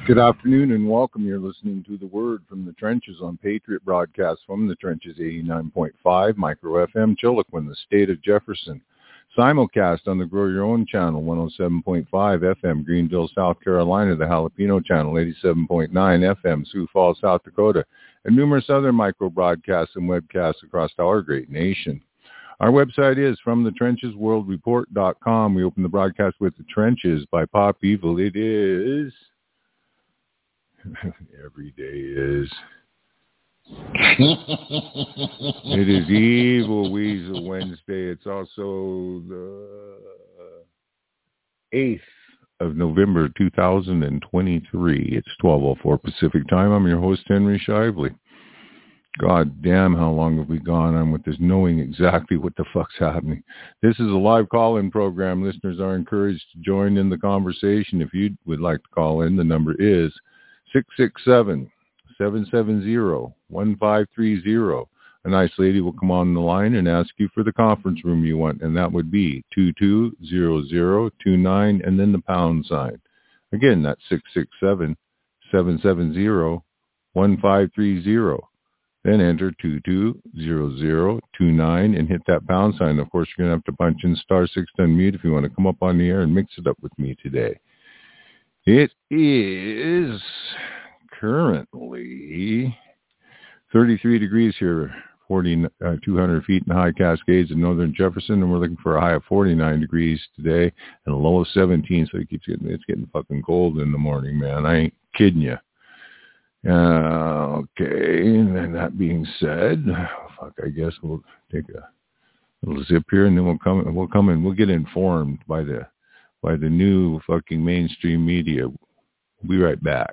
Good afternoon and welcome. You're listening to The Word from the Trenches on Patriot Broadcast from the Trenches 89.5 Micro FM, Chiloquin, the state of Jefferson. Simulcast on the Grow Your Own channel, 107.5 FM, Greenville, South Carolina, the Jalapeno channel, 87.9 FM, Sioux Falls, South Dakota, and numerous other micro broadcasts and webcasts across our great nation. Our website is FromTheTrenchesWorldReport.com. We open the broadcast with The Trenches by Pop Evil. It is... Every day is. It is Evil Weasel Wednesday. It's also the 8th of November, 2023. It's 12:04 Pacific time. I'm your host, Henry Shively. God damn, how long have we gone on with this, knowing exactly what the fuck's happening? This is a live call-in program. Listeners are encouraged to join in the conversation. If you would like to call in, the number is 667-770-1530. A nice lady will come on the line and ask you for the conference room you want, and that would be 220029 and then the pound sign. Again, that's 667-770-1530. Then enter 220029 and hit that pound sign. Of course, you're going to have to punch in *6 to unmute if you want to come up on the air and mix it up with me today. It is currently 33 degrees here, 200 feet in the high Cascades in northern Jefferson, and we're looking for a high of 49 degrees today and a low of 17, so it's getting fucking cold in the morning, man. I ain't kidding you. Okay, and then that being said, I guess we'll take a little zip here, and then we'll come and we'll get informed by the new fucking mainstream media. We'll be right back.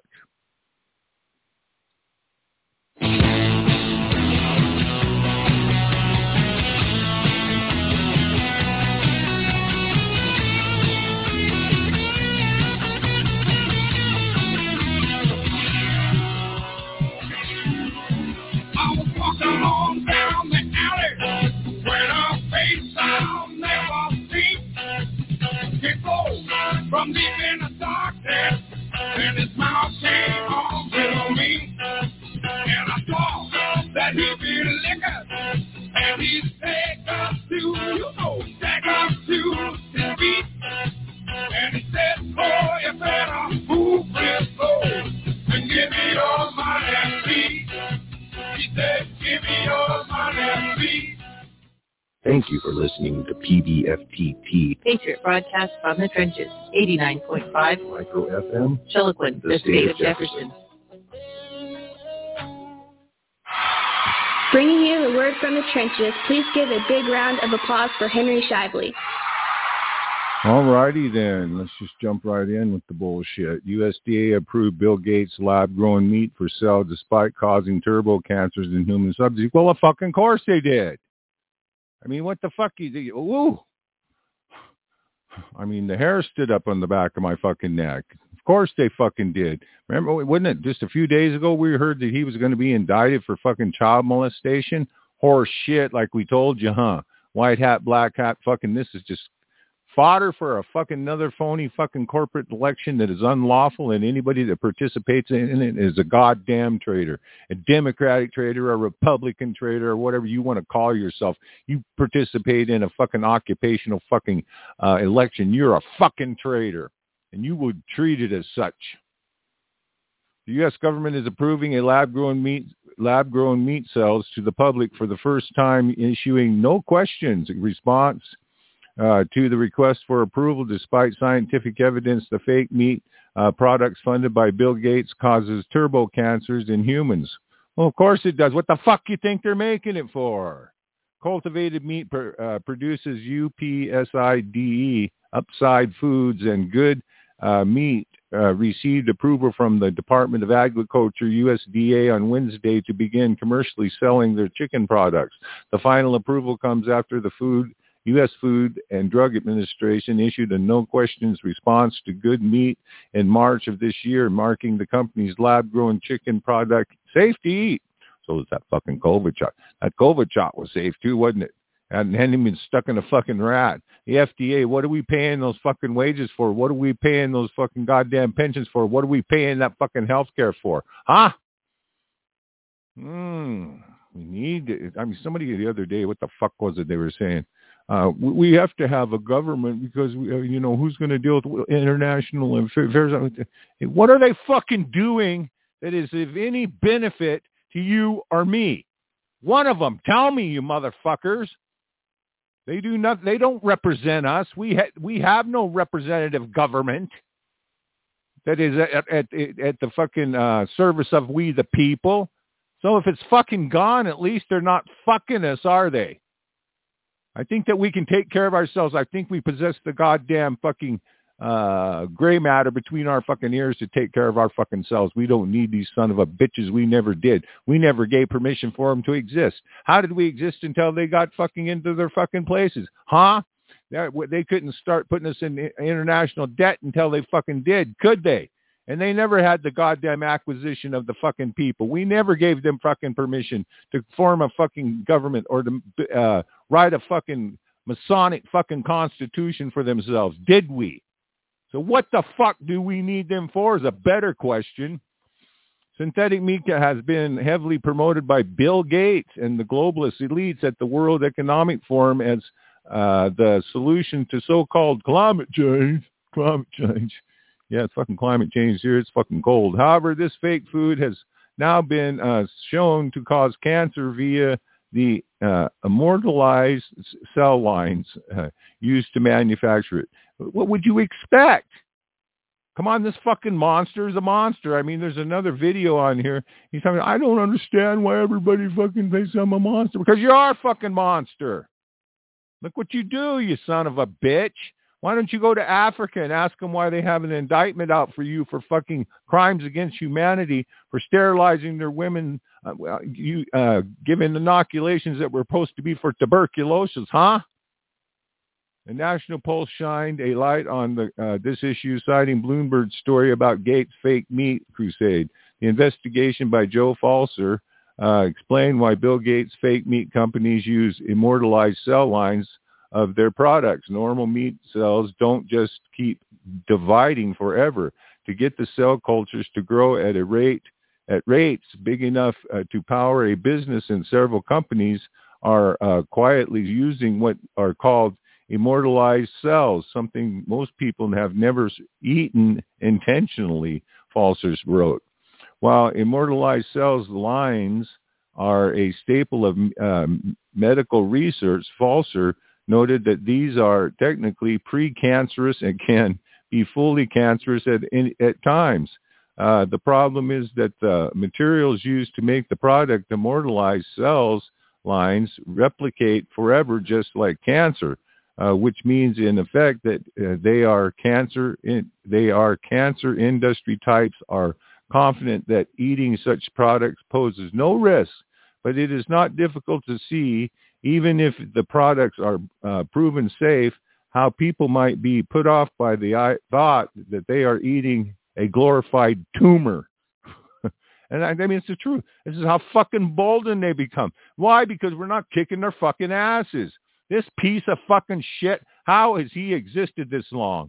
I was walking on down the alley when a face I'll never see. It goes from deep in the darkness, and his mouth came on with me. And I saw that he be liquor, and he take us to, take us to his feet. And he said, oh, you better move real slow and give me your money and please. He said, give me your money, please. Thank you for listening to PBFTT. Patriot Broadcast from the Trenches, 89.5 Micro FM. Chiloquin, the state of Jefferson. Bringing you the word from the trenches, please give a big round of applause for Henry Shively. All righty then, let's just jump right in with the bullshit. USDA approved Bill Gates' lab-grown meat for sale despite causing turbo cancers in human subjects. Well, of fucking course they did. I mean, what the fuck you do? Ooh. I mean, the hair stood up on the back of my fucking neck. Of course they fucking did. Remember, wasn't it just a few days ago we heard that he was going to be indicted for fucking child molestation? Horse shit, like we told you, huh? White hat, black hat, fucking this is just fodder for a fucking another phony fucking corporate election that is unlawful, and anybody that participates in it is a goddamn traitor, a Democratic traitor, a Republican traitor, or whatever you want to call yourself. You participate in a fucking occupational fucking election, you're a fucking traitor, and you would treat it as such. The U.S. government is approving a lab-grown meat sales to the public for the first time, issuing no questions in response to the request for approval. Despite scientific evidence, the fake meat products funded by Bill Gates causes turbo cancers in humans. Well, of course it does. What the fuck you think they're making it for? Cultivated meat produces UPSIDE, Upside Foods, and Good Meat received approval from the Department of Agriculture, USDA, on Wednesday to begin commercially selling their chicken products. The final approval comes after the U.S. Food and Drug Administration issued a no-questions response to Good Meat in March of this year, marking the company's lab-grown chicken product safe to eat. So was that fucking COVID shot. That COVID shot was safe too, wasn't it? and hadn't been stuck in a fucking rat. The FDA, what are we paying those fucking wages for? What are we paying those fucking goddamn pensions for? What are we paying that fucking health care for? Huh? We need it. I mean, somebody the other day, what the fuck was it they were saying? We have to have a government because, who's going to deal with international affairs? What are they fucking doing that is of any benefit to you or me? One of them. Tell me, you motherfuckers. They do not. They don't represent us. We have no representative government that is at the fucking service of we the people. So if it's fucking gone, at least they're not fucking us, are they? I think that we can take care of ourselves. I think we possess the goddamn fucking gray matter between our fucking ears to take care of our fucking selves. We don't need these son of a bitches. We never did. We never gave permission for them to exist. How did we exist until they got fucking into their fucking places? Huh? They couldn't start putting us in international debt until they fucking did, could they? And they never had the goddamn acquisition of the fucking people. We never gave them fucking permission to form a fucking government or to write a fucking Masonic fucking constitution for themselves. Did we? So what the fuck do we need them for is a better question. Synthetic meat has been heavily promoted by Bill Gates and the globalist elites at the World Economic Forum as the solution to so-called climate change. Climate change. Yeah, it's fucking climate change here. It's fucking cold. However, this fake food has now been shown to cause cancer via the immortalized cell lines used to manufacture it. What would you expect? Come on, this fucking monster is a monster. I mean, there's another video on here. He's talking, I don't understand why everybody fucking thinks I'm a monster. Because you are a fucking monster. Look what you do, you son of a bitch. Why don't you go to Africa and ask them why they have an indictment out for you for fucking crimes against humanity, for sterilizing their women, giving inoculations that were supposed to be for tuberculosis, huh? The National Pulse shined a light on this issue, citing Bloomberg's story about Gates' fake meat crusade. The investigation by Joe Falser explained why Bill Gates' fake meat companies use immortalized cell lines of their products. Normal meat cells don't just keep dividing forever. To get the cell cultures to grow at rates big enough to power a business, and several companies are quietly using what are called immortalized cells, something most people have never eaten intentionally, Falsers wrote. While immortalized cells lines are a staple of medical research, Falser noted that these are technically precancerous and can be fully cancerous at times. The problem is that the materials used to make the product, immortalized cells lines, replicate forever just like cancer. Which means in effect that they are cancer industry types are confident that eating such products poses no risk, but it is not difficult to see, even if the products are proven safe, how people might be put off by the thought that they are eating a glorified tumor. And I mean, it's the truth. This is how fucking bolden they become. Why? Because we're not kicking their fucking asses. This piece of fucking shit, how has he existed this long?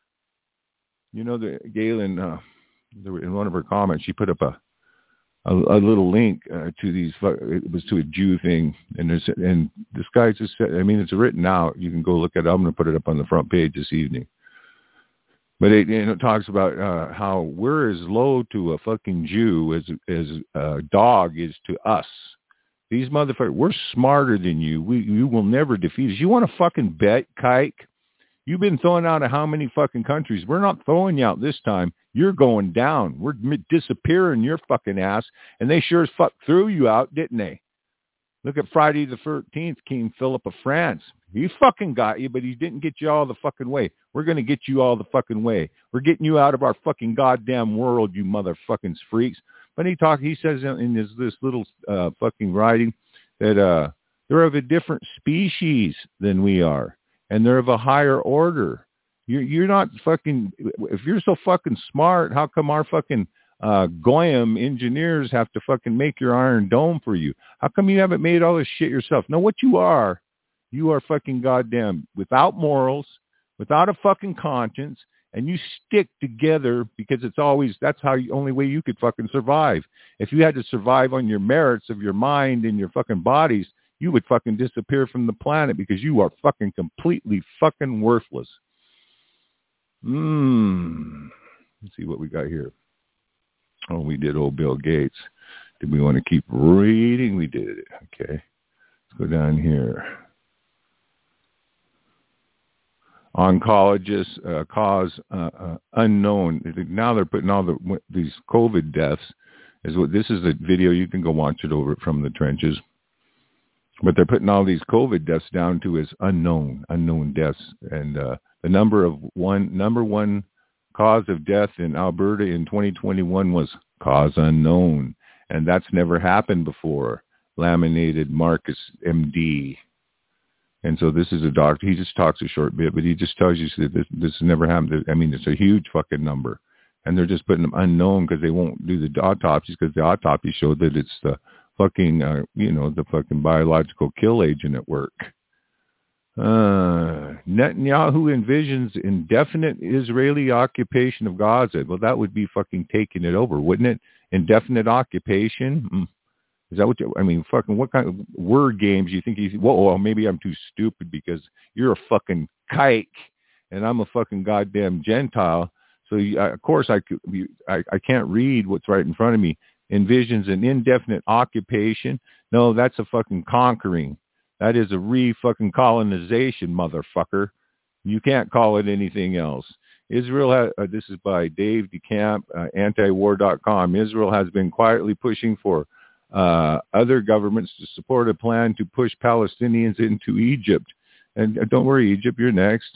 You know, Galen, in one of her comments, she put up a little link to these, it was to a Jew thing. And this guy just said, I mean, it's written out. You can go look at it. I'm going to put it up on the front page this evening. But it talks about how we're as low to a fucking Jew as a dog is to us. These motherfuckers, we're smarter than you. You will never defeat us. You want to fucking bet, kike? You've been thrown out of how many fucking countries? We're not throwing you out this time. You're going down. We're disappearing your fucking ass. And they sure as fuck threw you out, didn't they? Look at Friday the 13th, King Philip of France. He fucking got you, but he didn't get you all the fucking way. We're going to get you all the fucking way. We're getting you out of our fucking goddamn world, you motherfucking freaks. But he says in this little fucking writing that they're of a different species than we are, and they're of a higher order. You're not fucking, if you're so fucking smart, how come our fucking Goyim engineers have to fucking make your Iron Dome for you? How come you haven't made all this shit yourself? No, what you are You are fucking goddamn without morals, without a fucking conscience, and you stick together because that's how only way you could fucking survive. If you had to survive on your merits of your mind and your fucking bodies, you would fucking disappear from the planet because you are fucking completely fucking worthless. Let's see what we got here. Oh, we did old Bill Gates. Did we want to keep reading? We did it. Okay. Let's go down here. Oncologists cause unknown. Now they're putting all these COVID deaths. This is a video. You can go watch it over from the trenches. But they're putting all these COVID deaths down to as unknown deaths. And the number one cause of death in Alberta in 2021 was cause unknown. And that's never happened before. Laminated Marcus, MD. And so this is a doctor. He just talks a short bit, but he just tells you that this never happened. I mean, it's a huge fucking number. And they're just putting them unknown because they won't do the autopsies because the autopsy showed that it's the fucking, the fucking biological kill agent at work. Netanyahu envisions indefinite Israeli occupation of Gaza. Well, that would be fucking taking it over, wouldn't it? Indefinite occupation? Is that fucking what kind of word games you think well, maybe I'm too stupid because you're a fucking kike and I'm a fucking goddamn Gentile. So of course I can't read what's right in front of me. Envisions an indefinite occupation. No, that's a fucking conquering. That is a re-fucking colonization, motherfucker. You can't call it anything else. Israel, this is by Dave DeCamp, antiwar.com. Israel has been quietly pushing for other governments to support a plan to push Palestinians into Egypt. And don't worry, Egypt, you're next.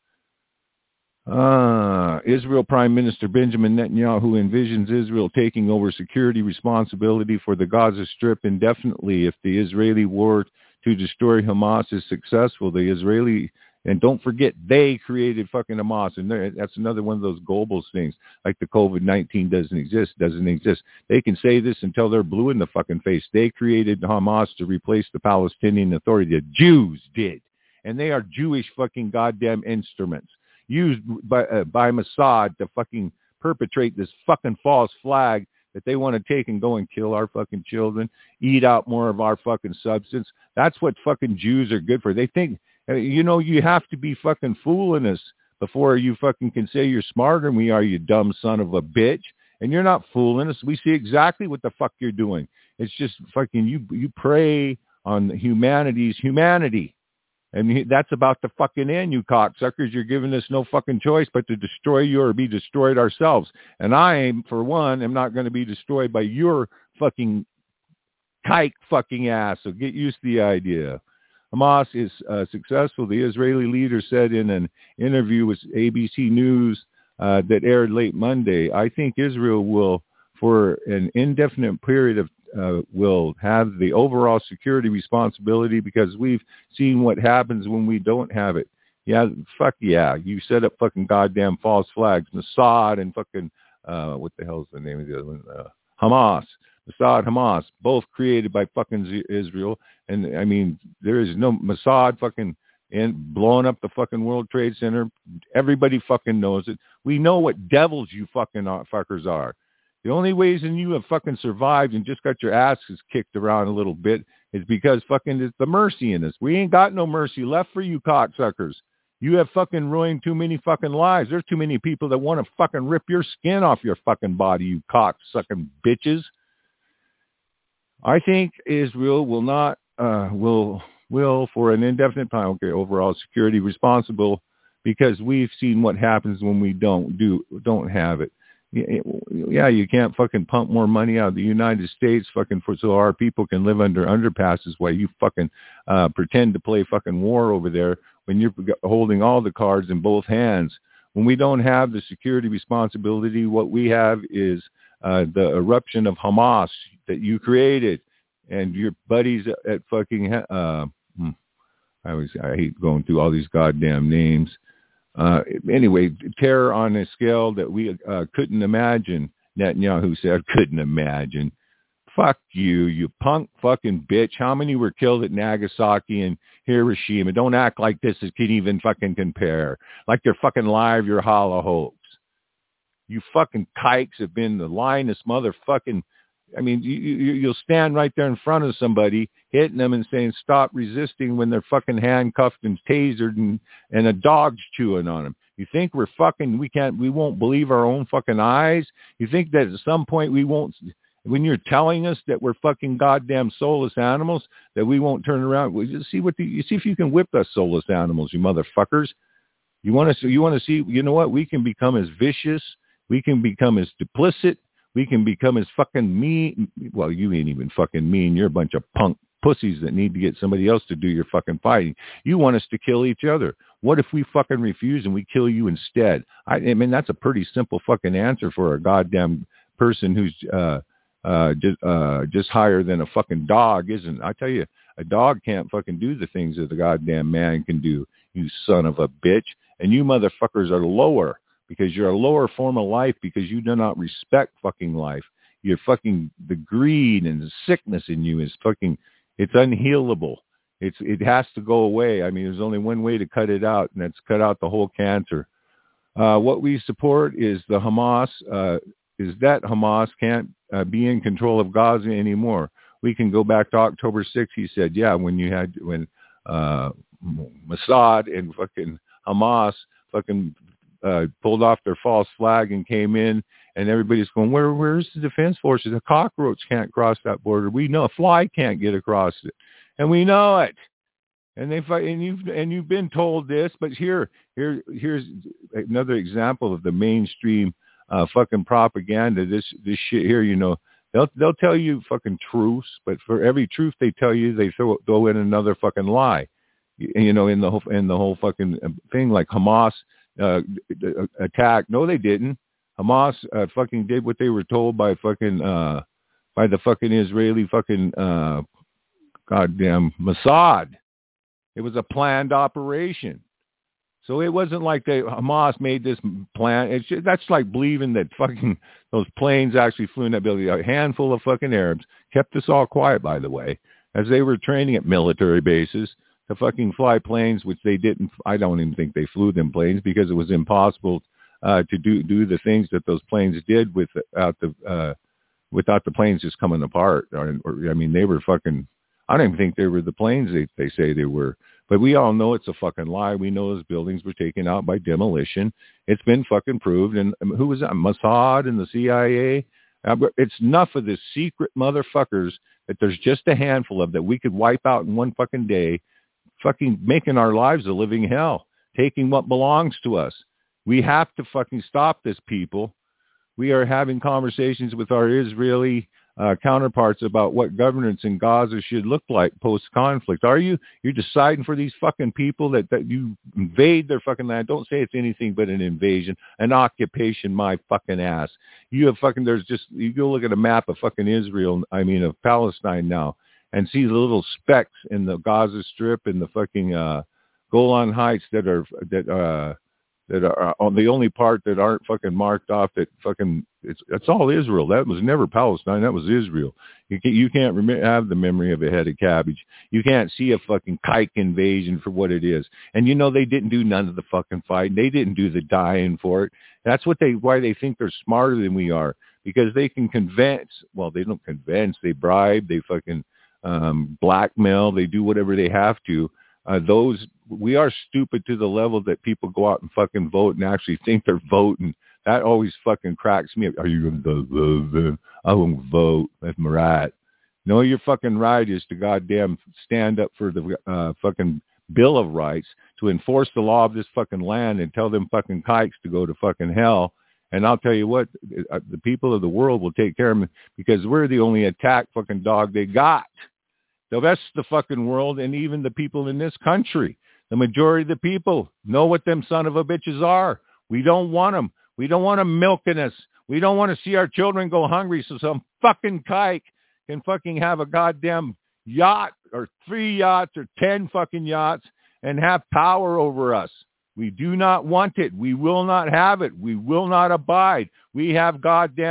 Israel Prime Minister Benjamin Netanyahu envisions Israel taking over security responsibility for the Gaza Strip indefinitely if the Israeli war to destroy Hamas is successful. The Israeli, and don't forget, they created fucking Hamas, and that's another one of those Goebbels things, like the COVID-19 doesn't exist. They can say this until they're blue in the fucking face. They created Hamas to replace the Palestinian Authority. The Jews did, and they are Jewish fucking goddamn instruments used by Mossad to fucking perpetrate this fucking false flag that they want to take and go and kill our fucking children, eat out more of our fucking substance. That's what fucking Jews are good for. They think, you have to be fucking fooling us before you fucking can say you're smarter than we are, you dumb son of a bitch. And you're not fooling us. We see exactly what the fuck you're doing. It's just fucking, you prey on humanity's humanity. And that's about the fucking end, you cocksuckers. You're giving us no fucking choice but to destroy you or be destroyed ourselves. And I, for one, am not going to be destroyed by your fucking kike fucking ass. So get used to the idea. Hamas is successful. The Israeli leader said in an interview with ABC News that aired late Monday, I think Israel will, for an indefinite period of will have the overall security responsibility because we've seen what happens when we don't have it. Yeah, fuck yeah. You set up fucking goddamn false flags. Mossad and fucking, what the hell's the name of the other one? Hamas. Mossad, Hamas, both created by fucking Israel. And I mean, there is no Mossad fucking and blowing up the fucking World Trade Center. Everybody fucking knows it. We know what devils you fucking fuckers are. The only reason you have fucking survived and just got your asses kicked around a little bit is because fucking it's the mercy in us. We ain't got no mercy left for you cocksuckers. You have fucking ruined too many fucking lives. There's too many people that want to fucking rip your skin off your fucking body, you cocksucking bitches. I think Israel will not, will for an indefinite time, okay, overall security responsible because we've seen what happens when we don't have it. Yeah, you can't fucking pump more money out of the United States fucking so our people can live under underpasses while you fucking pretend to play fucking war over there when you're holding all the cards in both hands. When we don't have the security responsibility, what we have is the eruption of Hamas that you created and your buddies at fucking, I hate going through all these goddamn names. Anyway, terror on a scale that we couldn't imagine, Netanyahu said, couldn't imagine. Fuck you, you punk fucking bitch. How many were killed at Nagasaki and Hiroshima? Don't act like this can even fucking compare. Like they're fucking live, you're hollow hopes. You fucking kikes have been the linest motherfucking... I mean, you'll stand right there in front of somebody, hitting them and saying, stop resisting when they're fucking handcuffed and tasered and a dog's chewing on them. You think we're fucking... We won't believe our own fucking eyes? You think that at some point we won't... When you're telling us that we're fucking goddamn soulless animals, that we won't turn around? Well, you see if you can whip us soulless animals, you motherfuckers. You want to see? You know what? We can become as vicious. We can become as duplicit. We can become as fucking mean. Well, you ain't even fucking mean. You're a bunch of punk pussies that need to get somebody else to do your fucking fighting. You want us to kill each other. What if we fucking refuse and we kill you instead? I mean, that's a pretty simple fucking answer for a goddamn person who's just higher than a fucking dog, isn't it? I tell you, a dog can't fucking do the things that the goddamn man can do, you son of a bitch. And you motherfuckers are lower because you're a lower form of life because you do not respect fucking life. You're fucking... The greed and the sickness in you is fucking... It's unhealable. It has to go away. I mean, there's only one way to cut it out, and that's cut out the whole cancer. What we support is the Hamas... is that Hamas can't be in control of Gaza anymore. We can go back to October 6th. He said, yeah, when Mossad and fucking Hamas fucking pulled off their false flag and came in, and everybody's going, where's the defense forces? A cockroach can't cross that border. We know a fly can't get across it, and we know it. And they fight, and you've been told this, but here's another example of the mainstream fucking propaganda. This shit here, you know, they'll tell you fucking truths, but for every truth they tell you, they throw in another fucking lie. You know, in the whole fucking thing, like Hamas attacked. No, they didn't. Hamas fucking did what they were told by the fucking Israeli fucking goddamn Mossad. It was a planned operation. So it wasn't like Hamas made this plan. That's like believing that fucking those planes actually flew in that building. A handful of fucking Arabs kept us all quiet, by the way, as they were training at military bases to fucking fly planes, which they didn't. I don't even think they flew them planes because it was impossible to do the things that those planes did without the planes just coming apart. Or I mean, they were fucking... I don't even think they were the planes they say they were. But we all know it's a fucking lie. We know those buildings were taken out by demolition. It's been fucking proved. And who was that? Mossad and the CIA? It's enough of this secret motherfuckers that there's just a handful of that we could wipe out in one fucking day, fucking making our lives a living hell, taking what belongs to us. We have to fucking stop this, people. We are having conversations with our Israeli counterparts about what governance in Gaza should look like post-conflict. You're deciding for these fucking people that you invade their fucking land. Don't say it's anything but an invasion, an occupation, my fucking ass. You go look at a map of fucking of Palestine now, and see the little specks in the Gaza Strip and the fucking Golan Heights that are on the only part that aren't fucking marked off. That fucking it's all Israel. That was never Palestine. That was Israel. You can't have the memory of a head of cabbage. You can't see a fucking kike invasion for what it is. And you know they didn't do none of the fucking fighting. They didn't do the dying for it. That's why they think they're smarter than we are, because they can convince. Well, they don't convince. They bribe. They fucking blackmail. They do whatever they have to. We are stupid to the level that people go out and fucking vote and actually think they're voting. That always fucking cracks me up. Are you going to vote? I won't vote. That's my right. No, your fucking right is to goddamn stand up for the fucking Bill of Rights, to enforce the law of this fucking land and tell them fucking kikes to go to fucking hell. And I'll tell you what, the people of the world will take care of them because we're the only attack fucking dog they got. The rest of the fucking world, and even the people in this country, the majority of the people know what them son of a bitches are. We don't want them. We don't want them milking us. We don't want to see our children go hungry so some fucking kike can fucking have a goddamn yacht or 3 yachts or 10 fucking yachts and have power over us. We do not want it. We will not have it. We will not abide. We have goddamn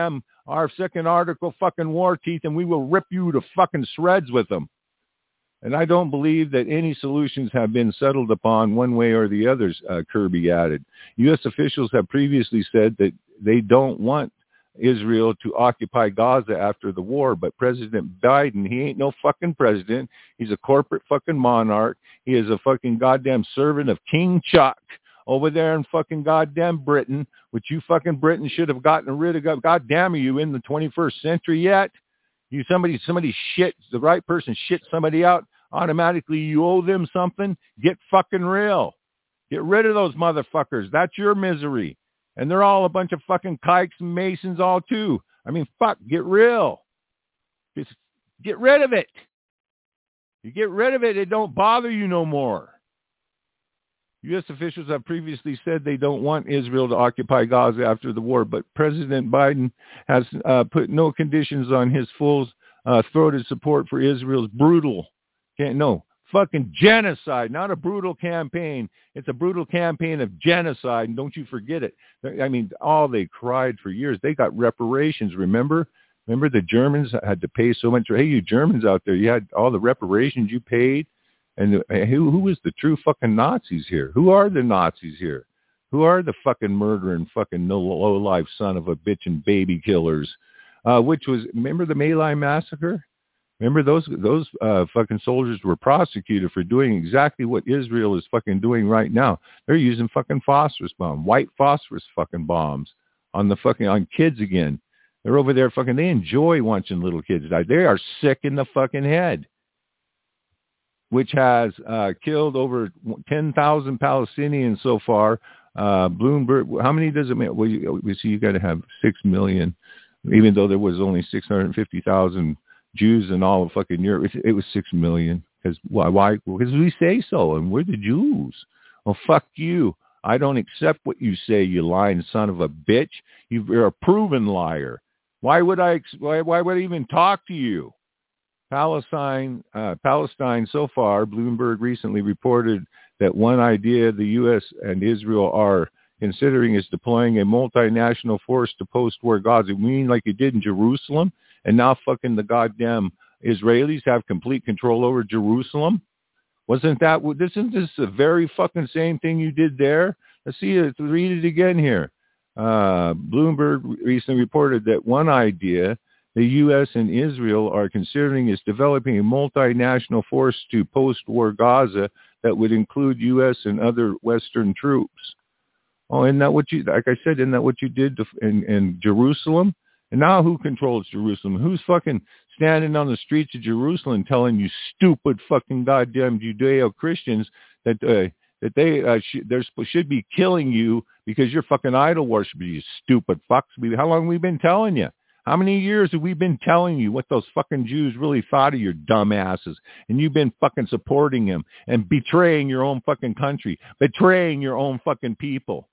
our second article fucking war teeth, and we will rip you to fucking shreds with them. And I don't believe that any solutions have been settled upon one way or the other, Kirby added. U.S. officials have previously said that they don't want Israel to occupy Gaza after the war, but President Biden, he ain't no fucking president. He's a corporate fucking monarch. He is a fucking goddamn servant of King Chuck over there in fucking goddamn Britain, which you fucking Britain should have gotten rid of. Goddamn, are you in the 21st century yet? You somebody shit, the right person shit somebody out, automatically you owe them something. Get fucking real. Get rid of those motherfuckers. That's your misery. And they're all a bunch of fucking kikes and masons all too. I mean, fuck, get real. Just get rid of it. You get rid of it, it don't bother you no more. U.S. officials have previously said they don't want Israel to occupy Gaza after the war, but President Biden has put no conditions on his full-throated support for Israel's fucking genocide, not a brutal campaign. It's a brutal campaign of genocide, and don't you forget it. I mean, all they cried for years. They got reparations, remember? Remember the Germans had to pay so much? Hey, you Germans out there, you had all the reparations you paid? And who was the true fucking Nazis here? Who are the Nazis here? Who are the fucking murdering fucking low-life son of a bitch and baby killers? Remember the My Lai massacre? Remember those fucking soldiers were prosecuted for doing exactly what Israel is fucking doing right now. They're using fucking phosphorus bombs, white phosphorus fucking bombs on kids again. They're over there fucking, they enjoy watching little kids die. They are sick in the fucking head, which has killed over 10,000 Palestinians so far. Bloomberg, how many does it make? Well, we see you got to have 6 million, even though there was only 650,000 Jews in all of fucking Europe. It was 6 million. Because why? Because we say so, and we're the Jews. Well, fuck you. I don't accept what you say, you lying son of a bitch. You're a proven liar. Why would I even talk to you? Palestine so far, Bloomberg recently reported that one idea the U.S. and Israel are considering is deploying a multinational force to post-war Gaza. You mean like you did in Jerusalem? And now fucking the goddamn Israelis have complete control over Jerusalem? Isn't this the very fucking same thing you did there? Let's see it. Read it again here. Bloomberg recently reported that one idea the U.S. and Israel are considering is developing a multinational force to post-war Gaza that would include U.S. and other Western troops. Oh, isn't that what like I said, isn't that what you did in Jerusalem? And now who controls Jerusalem? Who's fucking standing on the streets of Jerusalem telling you stupid fucking goddamn Judeo-Christians that they should be killing you because you're fucking idol worshipers, you stupid fucks. How long have we been telling you? How many years have we been telling you what those fucking Jews really thought of your dumb asses? And you've been fucking supporting them and betraying your own fucking country, betraying your own fucking people.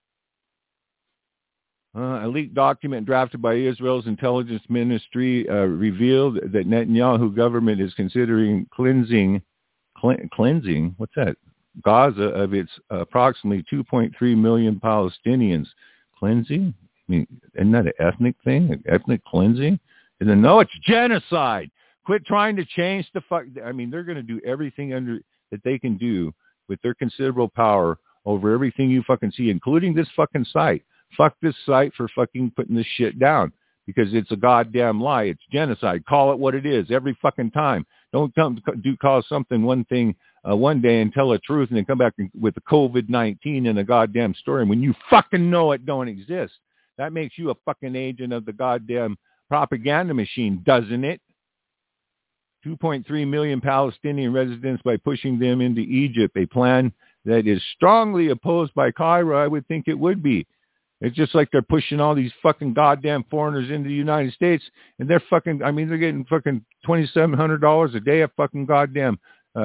A leaked document drafted by Israel's intelligence ministry revealed that Netanyahu government is considering cleansing, what's that? Gaza of its approximately 2.3 million Palestinians. Cleansing? I mean, isn't that an ethnic thing? Ethnic cleansing? And then, no, it's genocide. Quit trying to change the fuck. I mean, they're going to do everything that they can do with their considerable power over everything you fucking see, including this fucking site. Fuck this site for fucking putting this shit down because it's a goddamn lie. It's genocide. Call it what it is every fucking time. Don't call something one thing one day and tell the truth and then come back with the COVID-19 and a goddamn story when you fucking know it don't exist. That makes you a fucking agent of the goddamn propaganda machine, doesn't it? 2.3 million Palestinian residents by pushing them into Egypt, a plan that is strongly opposed by Cairo. I would think it would be. It's just like they're pushing all these fucking goddamn foreigners into the United States, and they're they're getting fucking $2,700 a day a fucking goddamn,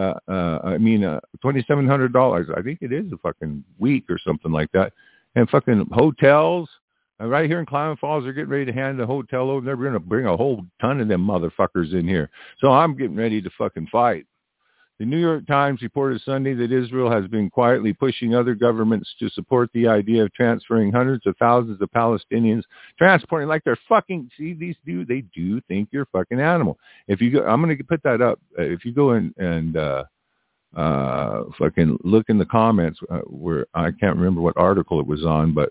$2,700. I think it is a fucking week or something like that. And fucking hotels. Right here in Klamath Falls, they're getting ready to hand the hotel over. They're going to bring a whole ton of them motherfuckers in here. So I'm getting ready to fucking fight. The New York Times reported Sunday that Israel has been quietly pushing other governments to support the idea of transferring hundreds of thousands of Palestinians, transporting like they're fucking, see, they do think you're a fucking animal. If you go, I'm going to put that up. If you go in and fucking look in the comments where I can't remember what article it was on, but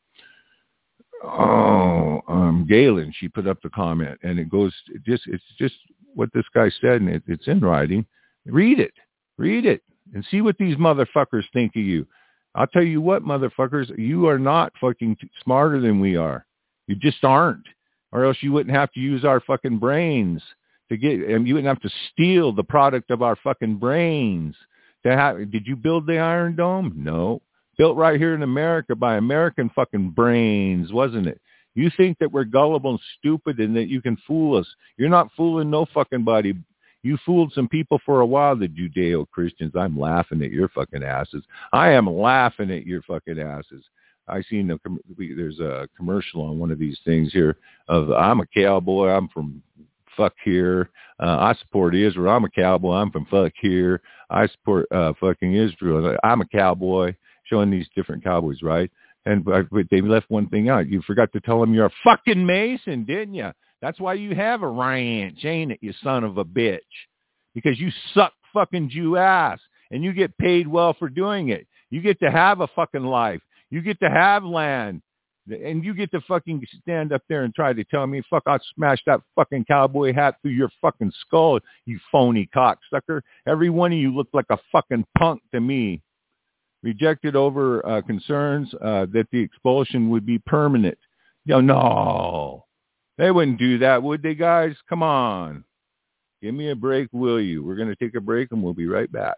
Galen, she put up the comment, and it goes, it's just what this guy said, and it's in writing. Read it, and see what these motherfuckers think of you. I'll tell you what, motherfuckers, you are not fucking smarter than we are. You just aren't, or else you wouldn't have to use our fucking brains to get, and you wouldn't have to steal the product of our fucking brains to have. Did you build the Iron Dome? No. Built right here in America by American fucking brains, wasn't it? You think that we're gullible and stupid and that you can fool us. You're not fooling no fucking body. You fooled some people for a while, the Judeo-Christians. I'm laughing at your fucking asses. I am laughing at your fucking asses. I seen there's a commercial on one of these things here of, I'm a cowboy, I'm from fuck here. I support Israel. I'm a cowboy, I'm from fuck here. I support fucking Israel. I'm a cowboy. Showing these different cowboys, right? And but they left one thing out. You forgot to tell them you're a fucking Mason, didn't you? That's why you have a ranch, ain't it, you son of a bitch? Because you suck fucking Jew ass, and you get paid well for doing it. You get to have a fucking life. You get to have land, and you get to fucking stand up there and try to tell me, fuck, I'll smash that fucking cowboy hat through your fucking skull, you phony cocksucker. Every one of you look like a fucking punk to me. Rejected over concerns that the expulsion would be permanent. No, they wouldn't do that, would they, guys? Come on. Give me a break, will you? We're going to take a break, and we'll be right back.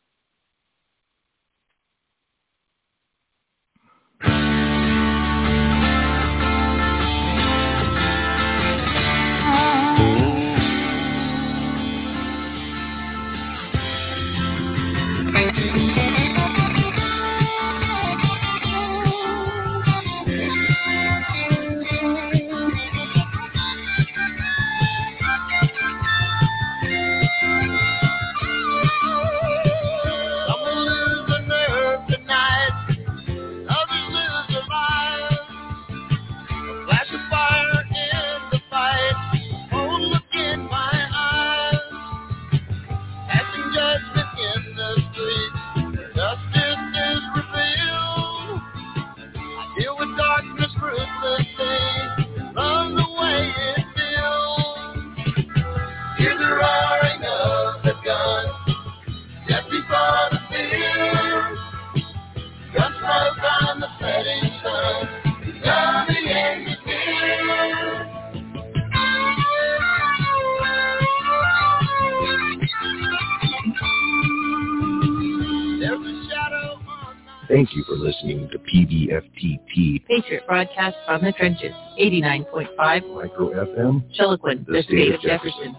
Thank you for listening to PBFTT. Patriot broadcast from the trenches. 89.5 Micro FM. Chiloquin, the state of Jefferson.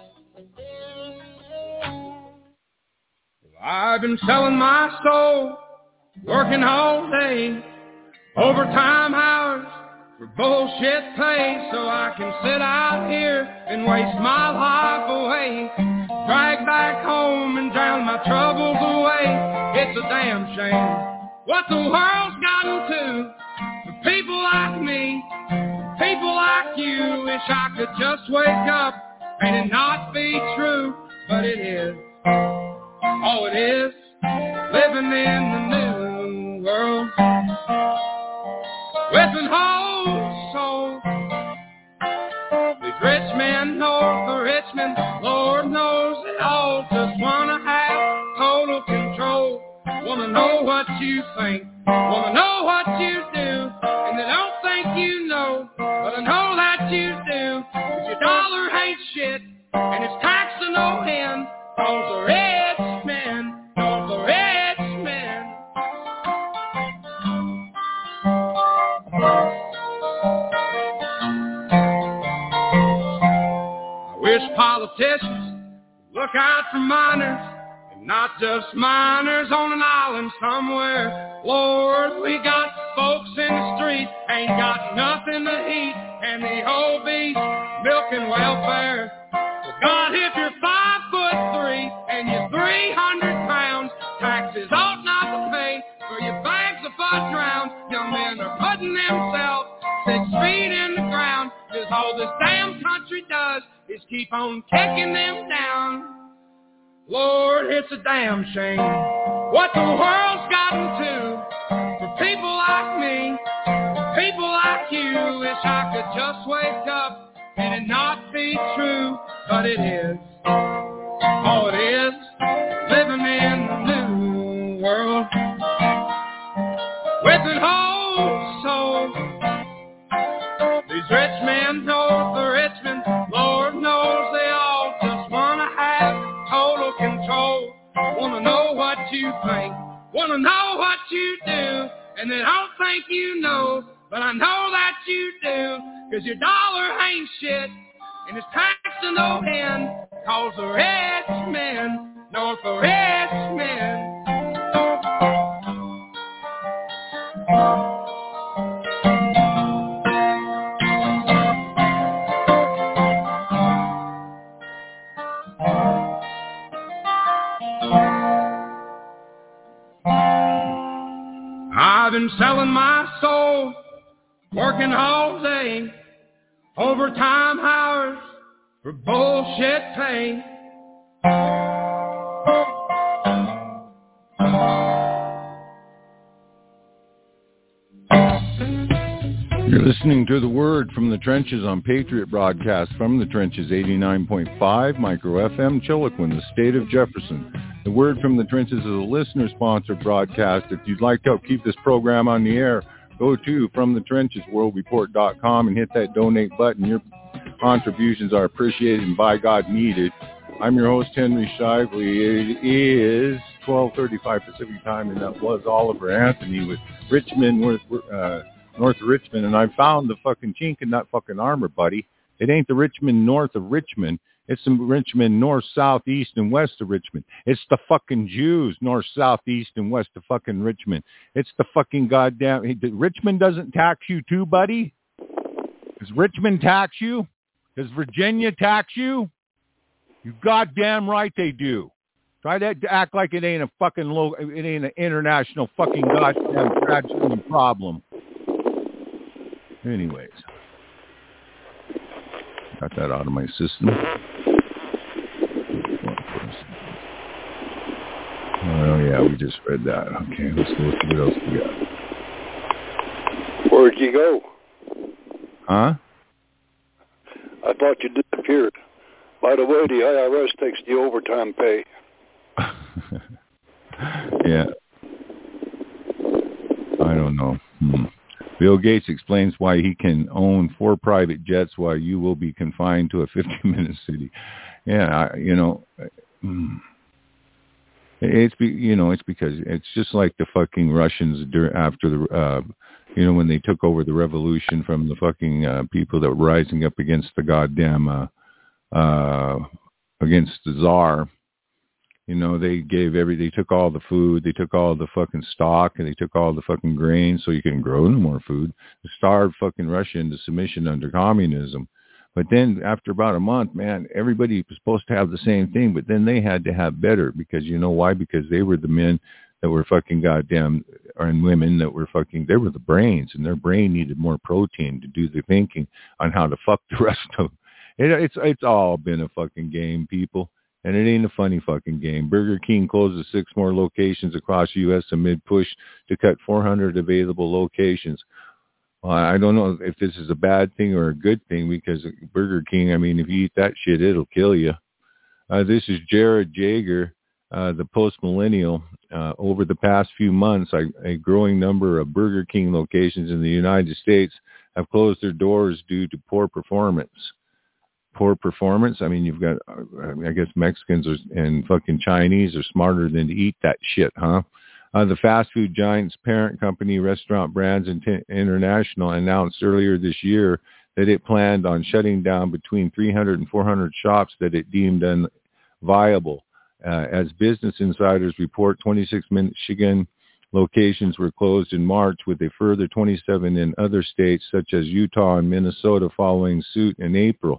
I've been selling my soul, working all day, overtime hours for bullshit pay, so I can sit out here and waste my life away, drag back home and drown my troubles away. It's a damn shame what the world's gotten to for people like me, people like you. Wish I could just wake up and it not be true, but it is. Oh, it is living in the new world with an whole soul. These rich men north of Richmond, Lord knows they all just wanna have total control. Wanna know what you think, wanna know what you do, and they don't think you know, but I know that you do. 'Cause your dollar ain't shit, and it's taxed to no end. Those are rich men, those are rich men. I wish politicians look out for minors, and not just minors on an island somewhere. Lord, we got folks in the street, ain't got nothing to eat, and the whole beast milking welfare. So God, if you're 5 5'3" and you're 300 pounds. Taxes ought not to pay for your bags of fudge rounds. Young men are putting themselves 6 feet in the ground. Just all this damn country does is keep on kicking them down. Lord, it's a damn shame what the world's gotten to. For people like me, people like you, wish I could just wake up and it not be true, but it is. Oh, it is living in the new world with an whole soul. These rich men know the rich men, Lord knows they all just want to have total control. Want to know what you think, want to know what you do, and they don't think you know, but I know that you do, because your dollar ain't shit, and it's taxed to no end, cause the rich men know the rich men. I've been selling my soul, working all day, overtime hours for bullshit pay. You're listening to The Word from the Trenches on Patriot Broadcast from the Trenches 89.5 Micro FM, Chiloquin, the state of Jefferson. The Word from the Trenches is a listener-sponsored broadcast. If you'd like to help keep this program on the air, go to FromTheTrenchesWorldReport.com and hit that donate button. Your contributions are appreciated and by God needed. I'm your host, Henry Shively. It is 12:35 Pacific time, and that was Oliver Anthony with Richmond, north of Richmond. And I found the fucking chink in that fucking armor, buddy. It ain't the Richmond north of Richmond. It's the Richmond north, south, east, and west of Richmond. It's the fucking Jews north, south, east, and west of fucking Richmond. It's the fucking goddamn... Richmond doesn't tax you too, buddy? Does Richmond tax you? Does Virginia tax you? You goddamn right they do. Try to act like it ain't a fucking it ain't an international fucking goddamn tragedy problem. Anyways. Got that out of my system. Oh, yeah, we just read that. Okay, let's go see what else we got. Where'd you go? Huh? I thought you disappeared. By the way, the IRS takes the overtime pay. Yeah. I don't know. Bill Gates explains why he can own 4 private jets while you will be confined to a 50-minute city. Yeah, it's because it's just like the fucking Russians after the when they took over the revolution from the fucking people that were rising up against the goddamn against the Tsar. They took all the food, they took all the fucking stock, and they took all the fucking grain so you couldn't grow no more food. They starved fucking Russia into submission under communism. But then after about a month, man, everybody was supposed to have the same thing, but then they had to have better because you know why? Because they were the men that were fucking goddamn, and women that were fucking, they were the brains, and their brain needed more protein to do the thinking on how to fuck the rest of them. It's all been a fucking game, people. And it ain't a funny fucking game. Burger King closes 6 more locations across the U.S. amid push to cut 400 available locations. Well, I don't know if this is a bad thing or a good thing because Burger King, I mean, if you eat that shit, it'll kill you. This is Jared Jager, the post-millennial. Over the past few months, a growing number of Burger King locations in the United States have closed their doors due to poor performance. Poor performance. I mean, you've got, I guess Mexicans and fucking Chinese are smarter than to eat that shit, huh? The fast food giant's parent company, Restaurant Brands International, announced earlier this year that it planned on shutting down between 300 and 400 shops that it deemed unviable. As Business Insiders report, 26 Michigan locations were closed in March, with a further 27 in other states such as Utah and Minnesota following suit in April.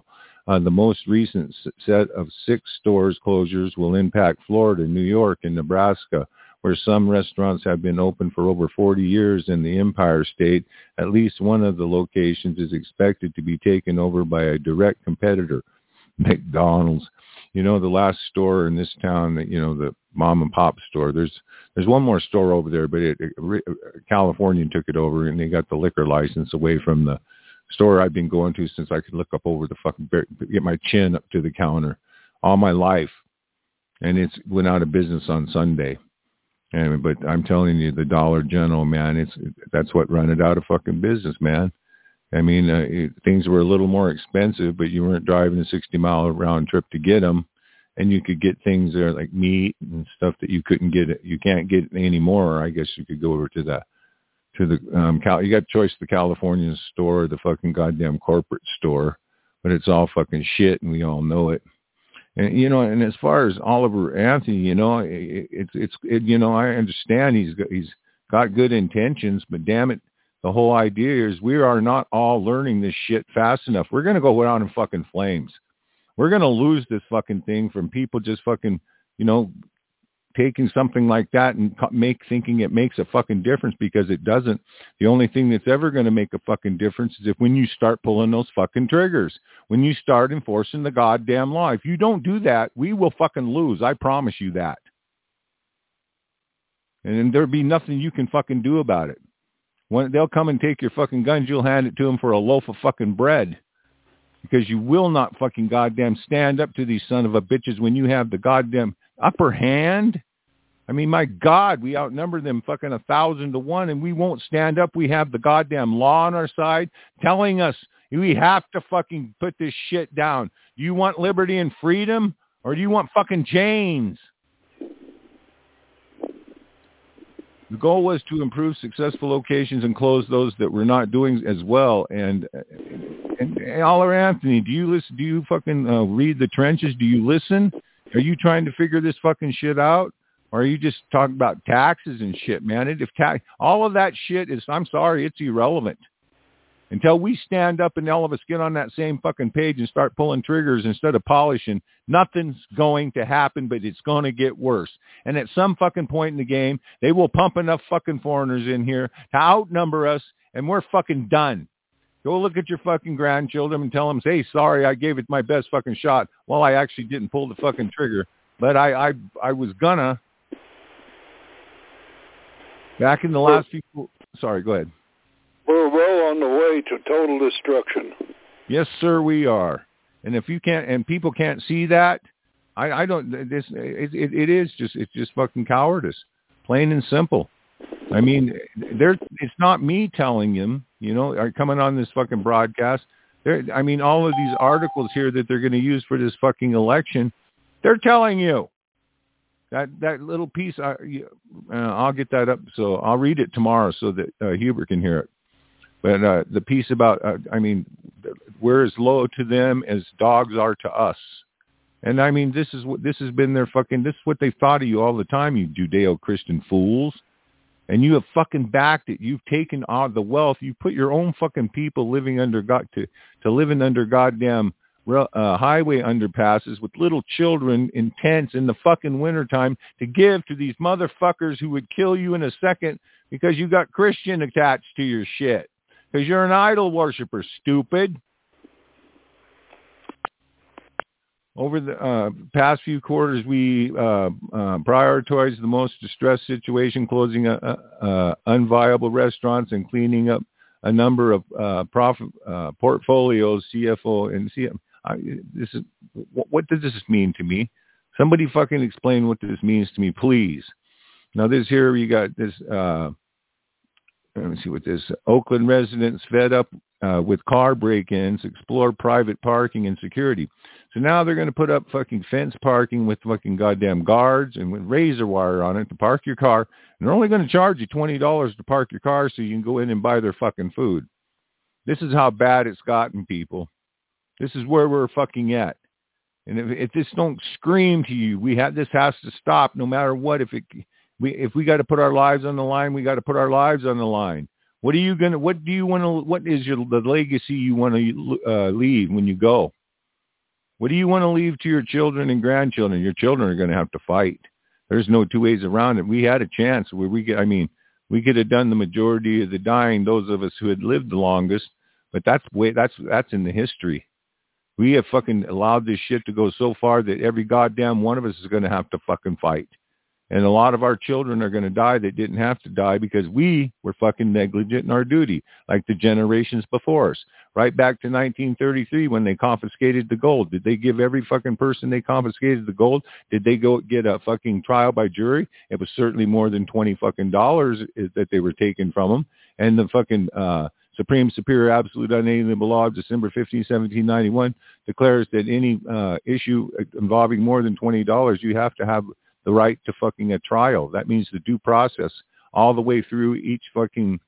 The most recent set of 6 stores closures will impact Florida, New York, and Nebraska, where some restaurants have been open for over 40 years in the Empire State. At least one of the locations is expected to be taken over by a direct competitor, McDonald's. You know, the last store in this town, that, you know, the mom and pop store, there's one more store over there, but California took it over, and they got the liquor license away from the store I've been going to since I could look up over the fucking, get my chin up to the counter all my life. And it's went out of business on Sunday. But I'm telling you, the Dollar General, man, that's what run it out of fucking business, man. I mean, things were a little more expensive, but you weren't driving a 60-mile round trip to get them. And you could get things there like meat and stuff that you can't get anymore. I guess you could go over to the you got choice, the California store, the fucking goddamn corporate store, but it's all fucking shit, and we all know it. And you know, and as far as Oliver Anthony, you know, you know, I understand he's got good intentions, but damn it, the whole idea is we are not all learning this shit fast enough. We're gonna go down in fucking flames. We're gonna lose this fucking thing from people just fucking, you know, taking something like that and thinking it makes a fucking difference, because it doesn't. The only thing that's ever going to make a fucking difference is if when you start pulling those fucking triggers, when you start enforcing the goddamn law. If you don't do that, we will fucking lose. I promise you that. And then there'll be nothing you can fucking do about it. When they'll come and take your fucking guns, you'll hand it to them for a loaf of fucking bread. Because you will not fucking goddamn stand up to these son of a bitches when you have the goddamn upper hand. I mean, my God, we outnumber them fucking 1,000 to 1, and we won't stand up. We have the goddamn law on our side telling us we have to fucking put this shit down. Do you want liberty and freedom, or do you want fucking chains? The goal was to improve successful locations and close those that were not doing as well. And Oliver Anthony, do you listen? Do you fucking read the trenches? Do you listen? Are you trying to figure this fucking shit out? Or are you just talking about taxes and shit, man? All of that shit is, I'm sorry, it's irrelevant. Until we stand up and all of us get on that same fucking page and start pulling triggers instead of polishing, nothing's going to happen, but it's going to get worse. And at some fucking point in the game, they will pump enough fucking foreigners in here to outnumber us, and we're fucking done. Go look at your fucking grandchildren and tell them, hey, sorry, I gave it my best fucking shot. Well, I actually didn't pull the fucking trigger, but I was gonna. Back in the last few... Sorry, go ahead. We're well on the way to total destruction. Yes, sir, we are. And if you can't, and people can't see that, I don't. It's just fucking cowardice, plain and simple. I mean, it's not me telling them, you know, are coming on this fucking broadcast. I mean, all of these articles here that they're going to use for this fucking election, they're telling you. That little piece, I'll get that up, so I'll read it tomorrow so that Hubert can hear it. But the piece about, I mean, we're as low to them as dogs are to us. And I mean, this has been their fucking, this is what they thought of you all the time, you Judeo-Christian fools. And you have fucking backed it. You've taken all the wealth. You put your own fucking people living under living under goddamn highway underpasses with little children in tents in the fucking wintertime to give to these motherfuckers who would kill you in a second because you got Christian attached to your shit. Because you're an idol worshiper, stupid. Over the past few quarters, we prioritized the most distressed situation, closing unviable restaurants and cleaning up a number of profit portfolios, CFO and CM. What does this mean to me? Somebody fucking explain what this means to me, please. Now this here, you got this, let me see what this, Oakland residents fed up with car break-ins, explore private parking and security. So now they're going to put up fucking fence parking with fucking goddamn guards and with razor wire on it to park your car. And they're only going to charge you $20 to park your car so you can go in and buy their fucking food. This is how bad it's gotten, people. This is where we're fucking at. And if this don't scream to you, this has to stop no matter what. If we got to put our lives on the line, we got to put our lives on the line. What is the legacy you want to leave when you go? What do you want to leave to your children and grandchildren? Your children are going to have to fight. There's no two ways around it. We had a chance where we could have done the majority of the dying, those of us who had lived the longest, but that's in the history. We have fucking allowed this shit to go so far that every goddamn one of us is going to have to fucking fight. And a lot of our children are going to die that didn't have to die because we were fucking negligent in our duty, like the generations before us. Right back to 1933 when they confiscated the gold. Did they give every fucking person they confiscated the gold? Did they go get a fucking trial by jury? It was certainly more than $20 fucking dollars that they were taking from them. And the fucking Supreme Superior Absolute Unalienable Law of December 15, 1791 declares that any issue involving more than $20, you have to have the right to fucking a trial. That means the due process all the way through each fucking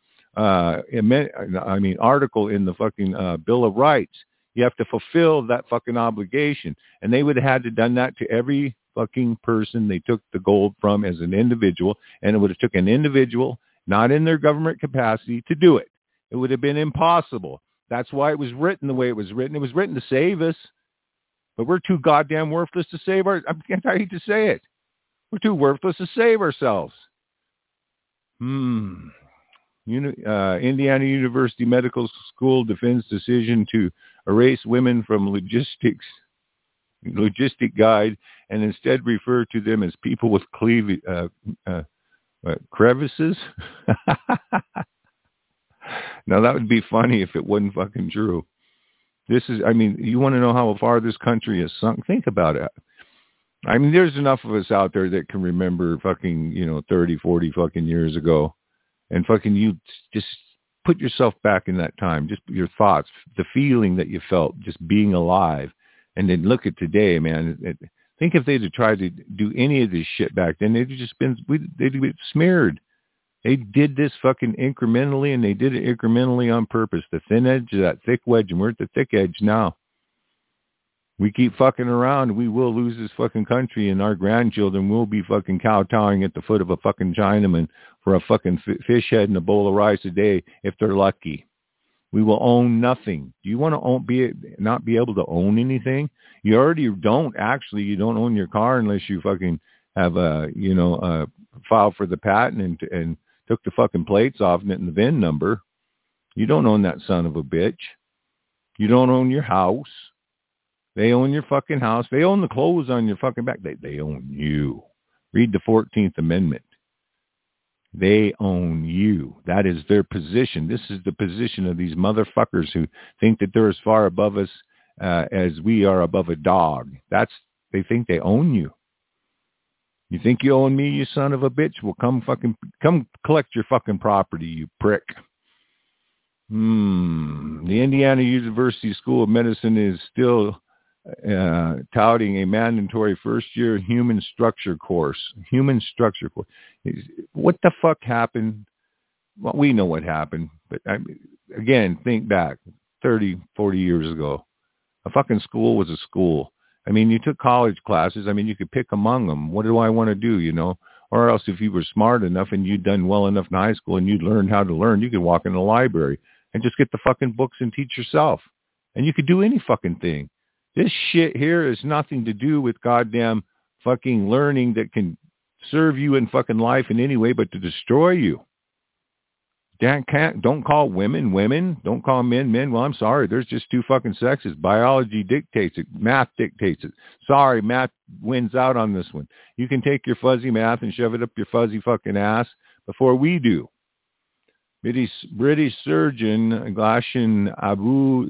article in the fucking Bill of Rights. You have to fulfill that fucking obligation. And they would have had to done that to every fucking person they took the gold from as an individual. And it would have took an individual, not in their government capacity, to do it. It would have been impossible. That's why it was written the way it was written. It was written to save us. But we're too goddamn worthless to save I hate to say it. We're too worthless to save ourselves. Indiana University Medical School defends decision to erase women from logistic guide and instead refer to them as people with crevices. Now that would be funny if it wasn't fucking true. You want to know how far this country has sunk? Think about it. There's enough of us out there that can remember fucking, 30, 40 fucking years ago. And fucking you just put yourself back in that time. Just your thoughts, the feeling that you felt just being alive. And then look at today, man. Think if they'd have tried to do any of this shit back then, they'd been smeared. They did this fucking incrementally, and they did it incrementally on purpose. The thin edge of that thick wedge, and we're at the thick edge now. We keep fucking around, we will lose this fucking country, and our grandchildren will be fucking kowtowing at the foot of a fucking Chinaman for a fucking fish head and a bowl of rice a day if they're lucky. We will own nothing. Do you want to not be able to own anything? You already don't. Actually, you don't own your car unless you fucking have filed for the patent and took the fucking plates off it and the VIN number. You don't own that son of a bitch. You don't own your house. They own your fucking house. They own the clothes on your fucking back. They own you. Read the 14th Amendment. They own you. That is their position. This is the position of these motherfuckers who think that they're as far above us as we are above a dog. They think they own you. You think you own me, you son of a bitch? Well, come collect your fucking property, you prick. The Indiana University School of Medicine is still touting a mandatory first-year human structure course. What the fuck happened? Well, we know what happened, but again, think back 30, 40 years ago. A fucking school was a school. You took college classes. You could pick among them. What do I want to do, Or else if you were smart enough and you'd done well enough in high school and you'd learned how to learn, you could walk in the library and just get the fucking books and teach yourself. And you could do any fucking thing. This shit here is nothing to do with goddamn fucking learning that can serve you in fucking life in any way but to destroy you. Don't call women women. Don't call men men. Well, I'm sorry. There's just two fucking sexes. Biology dictates it. Math dictates it. Sorry, math wins out on this one. You can take your fuzzy math and shove it up your fuzzy fucking ass before we do. British surgeon Glashan Abu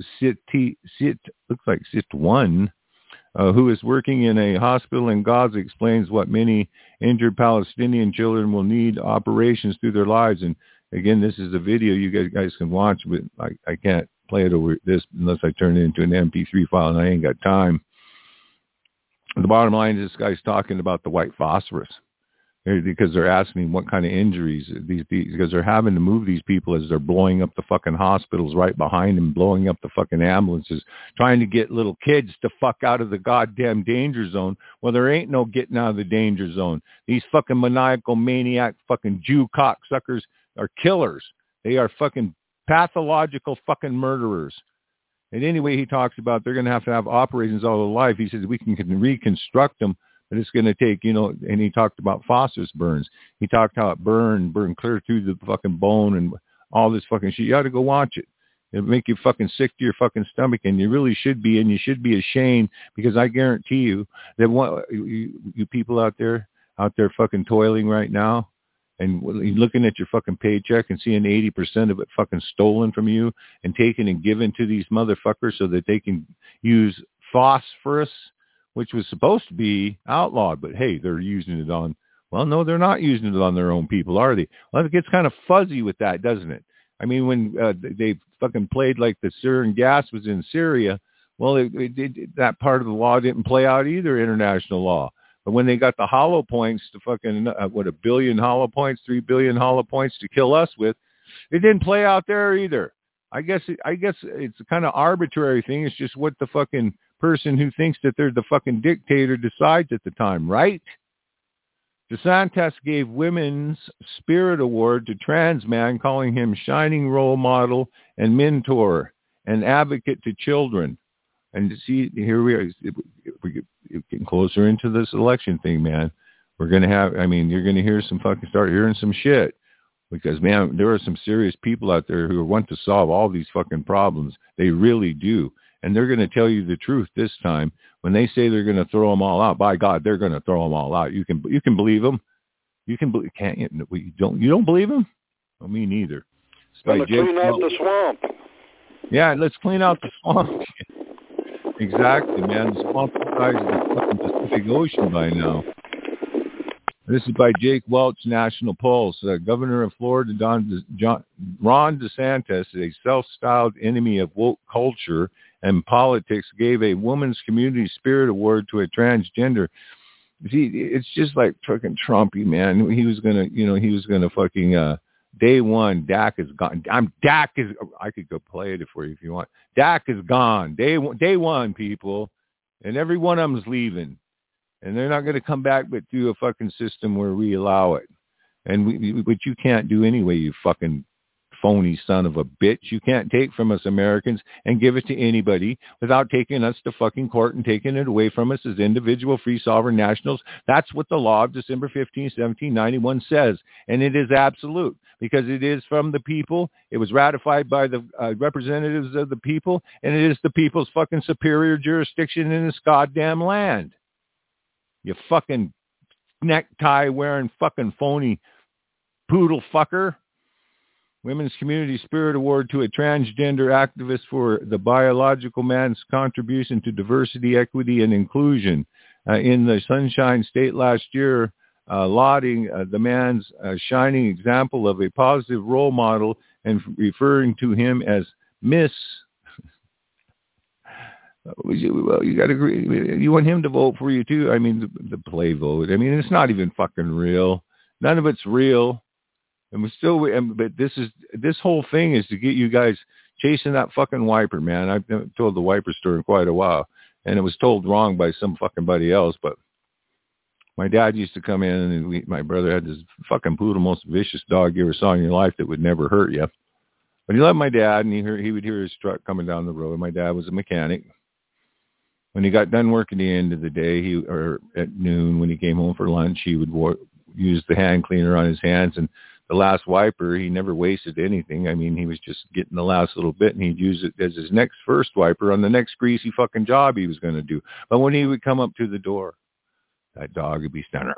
Sitwan, who is working in a hospital in Gaza, explains what many injured Palestinian children will need operations through their lives. And again, this is a video you guys can watch, but I can't play it over this unless I turn it into an MP3 file, and I ain't got time. The bottom line is this guy's talking about the white phosphorus. Because they're asking what kind of injuries because they're having to move these people as they're blowing up the fucking hospitals right behind them, blowing up the fucking ambulances, trying to get little kids to fuck out of the goddamn danger zone. Well, there ain't no getting out of the danger zone. These fucking maniacal maniac fucking Jew cocksuckers are killers. They are fucking pathological fucking murderers. And anyway, he talks about they're going to have operations all their life. He says we can reconstruct them, but it's going to take, and he talked about phosphorus burns. He talked how it burned clear through the fucking bone and all this fucking shit. You ought to go watch it. It'll make you fucking sick to your fucking stomach, and you really should be, and you should be ashamed, because I guarantee you that you people out there fucking toiling right now, and looking at your fucking paycheck and seeing 80% of it fucking stolen from you and taken and given to these motherfuckers so that they can use phosphorus, which was supposed to be outlawed, but hey, they're using it on, well, no, they're not using it on their own people, are they? Well, it gets kind of fuzzy with that, doesn't it? I mean, when they fucking played like the Syrian gas was in Syria, well, that part of the law didn't play out either, international law. But when they got the hollow points to fucking, 1 billion hollow points, 3 billion hollow points to kill us with, it didn't play out there either. I guess it's a kind of arbitrary thing. It's just what the fucking person who thinks that they're the fucking dictator decides at the time, right? DeSantis gave Women's Spirit Award to trans man, calling him shining role model and mentor and advocate to children. And see, here we are. We're getting closer into this election thing, man. We're going to have, you're going to start hearing some shit. Because, man, there are some serious people out there who want to solve all these fucking problems. They really do. And they're going to tell you the truth this time. When they say they're going to throw them all out, by God, they're going to throw them all out. You can believe them. You can believe, can't you? You don't believe them? Well, me neither. Going to clean out the swamp. Yeah, let's clean out the swamp. Exactly, man. The swamp is the size of the fucking Pacific Ocean by now. This is by Jake Welch, National Pulse. Governor of Florida, Ron DeSantis, a self-styled enemy of woke culture and politics, gave a Women's Community Spirit Award to a transgender. See, it's just like fucking Trumpy, man. He was gonna fucking day one. Dak is gone. I could go play it for you if you want. Dak is gone. Day one, people, and every one of them's leaving. And they're not going to come back but through a fucking system where we allow it. And which you can't do anyway, you fucking phony son of a bitch. You can't take from us Americans and give it to anybody without taking us to fucking court and taking it away from us as individual free sovereign nationals. That's what the law of December 15, 1791 says. And it is absolute because it is from the people. It was ratified by the representatives of the people, and it is the people's fucking superior jurisdiction in this goddamn land. You fucking necktie wearing fucking phony poodle fucker. Women's Community Spirit Award to a transgender activist for the biological man's contribution to diversity, equity, and inclusion. In the Sunshine State last year, lauding the man's shining example of a positive role model and referring to him as Miss. Well, you got to agree. You want him to vote for you too. The play vote. It's not even fucking real. None of it's real. And but this whole thing is to get you guys chasing that fucking wiper, man. I've told the wiper story in quite a while, and it was told wrong by some fucking buddy else. But my dad used to come in, and my brother had this fucking poodle, most vicious dog you ever saw in your life that would never hurt you. But he loved my dad, and he would hear his truck coming down the road. My dad was a mechanic. When he got done work at the end of the day, or at noon when he came home for lunch, he would use the hand cleaner on his hands, and the last wiper, he never wasted anything. He was just getting the last little bit, and he'd use it as his next first wiper on the next greasy fucking job he was going to do. But when he would come up to the door, that dog would be standing,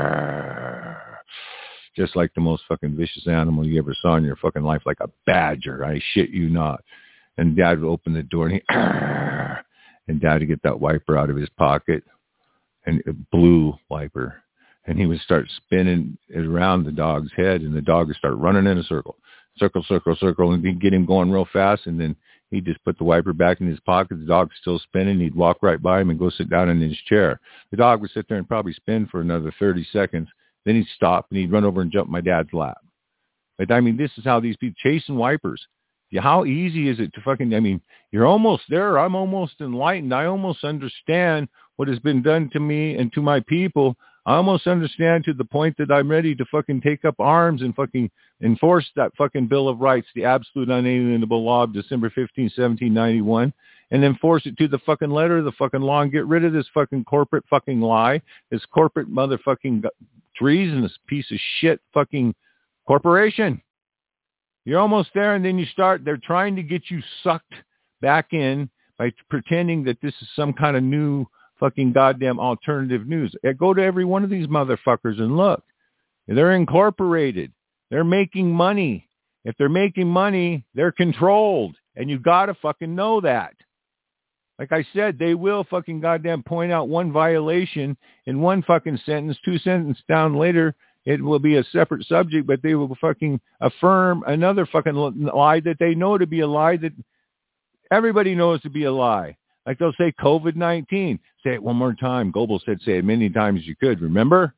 just like the most fucking vicious animal you ever saw in your fucking life, like a badger. I shit you not. And Dad would open the door, and Dad would get that wiper out of his pocket, and a blue wiper. And he would start spinning it around the dog's head, and the dog would start running in a circle, and he'd get him going real fast, and then he'd just put the wiper back in his pocket. The dog's still spinning. He'd walk right by him and go sit down in his chair. The dog would sit there and probably spin for another 30 seconds. Then he'd stop, and he'd run over and jump my dad's lap. But, this is how these people chasing wipers. Yeah, how easy is it to fucking, you're almost there. I'm almost enlightened. I almost understand what has been done to me and to my people. I almost understand to the point that I'm ready to fucking take up arms and fucking enforce that fucking Bill of Rights, the absolute unalienable law of December 15, 1791, and enforce it to the fucking letter of the fucking law and get rid of this fucking corporate fucking lie, this corporate motherfucking treasonous piece of shit fucking corporation. You're almost there, and then you start, they're trying to get you sucked back in by pretending that this is some kind of new fucking goddamn alternative news. Go to every one of these motherfuckers and look. They're incorporated. They're making money. If they're making money, they're controlled. And you got to fucking know that. Like I said, they will fucking goddamn point out one violation in one fucking sentence, 2 sentences down later, it will be a separate subject, but they will fucking affirm another fucking lie that they know to be a lie that everybody knows to be a lie. Like they'll say COVID-19. Say it one more time. Goebbels said say it many times as you could. Remember?